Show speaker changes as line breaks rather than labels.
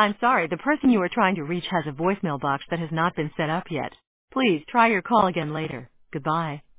I'm sorry, the person you are trying to reach has a voicemail box that has not been set up yet. Please try your call again later. Goodbye.